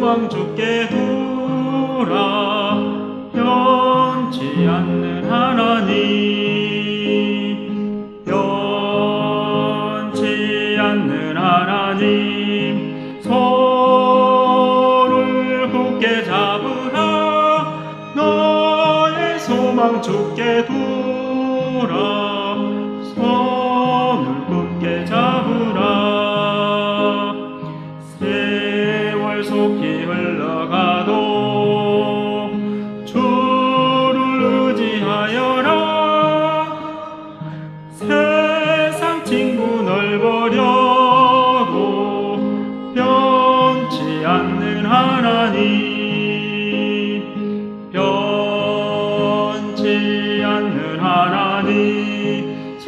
소망 주께 두라. 변치 않는 하나님, 변치 않는 하나님, 손을 굳게 잡으라. 너의 소망 주께 두라. 손을 굳게 잡으라. 세월 속히 흘러가도 주를 의지하여라. 세상 친구 널 버려도 변치 않는 하나님, 변치 않는 하나님,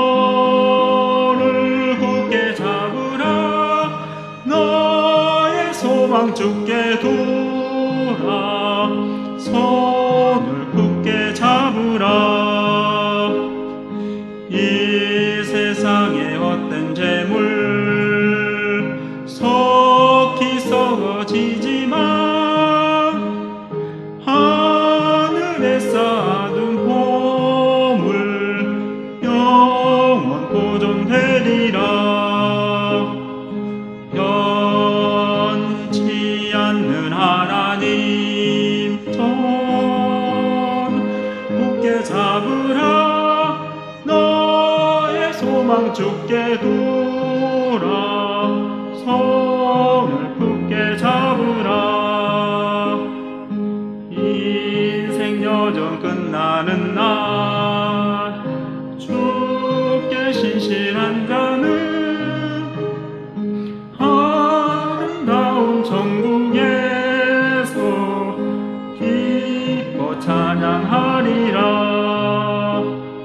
손을 굳게 잡으라. 너의 소망 주께 두라. 손을 굳게 잡으라. 이 세상의 헛된 재물 속히 썩어지지만 하늘에 쌓아둔 보물 영원 보존되리라. 변치 않는 하나님, 손 굳게 잡으라. 너의 소망 주께 두라. 손을 굳게 잡으라. 인생 여정 끝나는 날 주께 신실한 자는 아름다운 천국에서 기뻐 찬양하리라.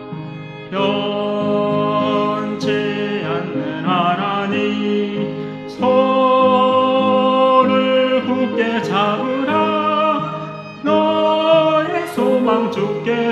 변치 않는 하나님, 손을 굳게 잡으라. 너의 소망 주께